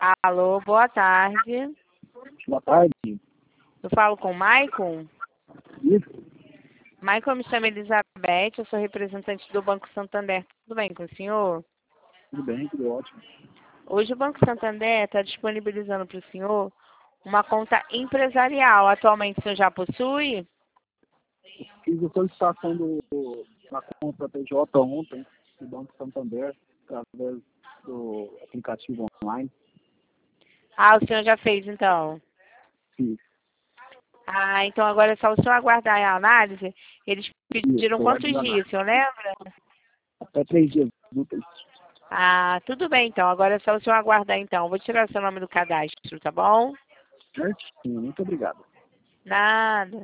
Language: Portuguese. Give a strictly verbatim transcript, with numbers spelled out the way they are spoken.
Alô, boa tarde. Boa tarde. Eu falo com o Maicon? Isso, Maicon, me chamo Elizabeth, eu sou representante do Banco Santander. Tudo bem com o senhor? tudo bem, tudo ótimo. Hoje o Banco Santander está disponibilizando para o senhor uma conta empresarial. Atualmente o senhor já possui? Fiz a solicitação do, da conta P J ontem, do Banco Santander, através do aplicativo online. Ah, o senhor já fez então? Fiz. Ah, então agora é só o senhor aguardar a análise. Eles pediram Isso, quantos vai demorar dias, o senhor lembra? até três dias úteis. Ah, tudo bem então. Agora é só o senhor aguardar então. Vou tirar seu nome do cadastro, tá bom? Certinho, muito obrigado. Nada.